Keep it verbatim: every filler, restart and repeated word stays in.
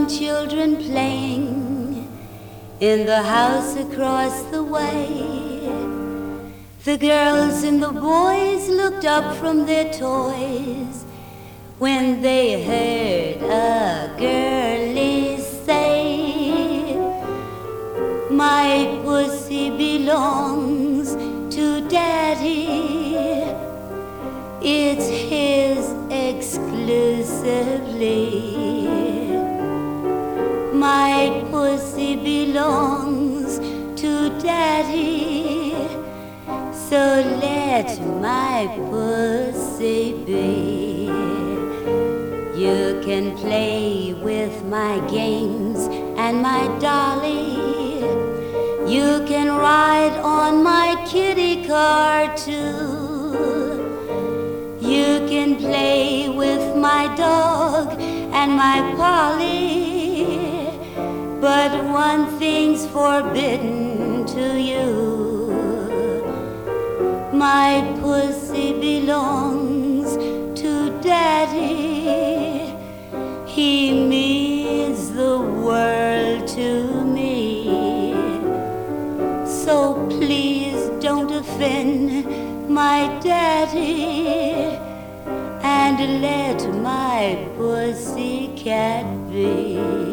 some children playing in the house across the way. The girls and the boys looked up from their toys when they heard a girlie say, "My pussy belongs to Daddy. It's his exclusively. My pussy belongs to Daddy, so let my pussy be. You can play with my games and my dolly. You can ride on my kitty car too. You can play with my dog and my Polly, but one thing's forbidden to you. My pussy belongs to Daddy. He means the world to me. So please don't offend my daddy and let my pussycat be.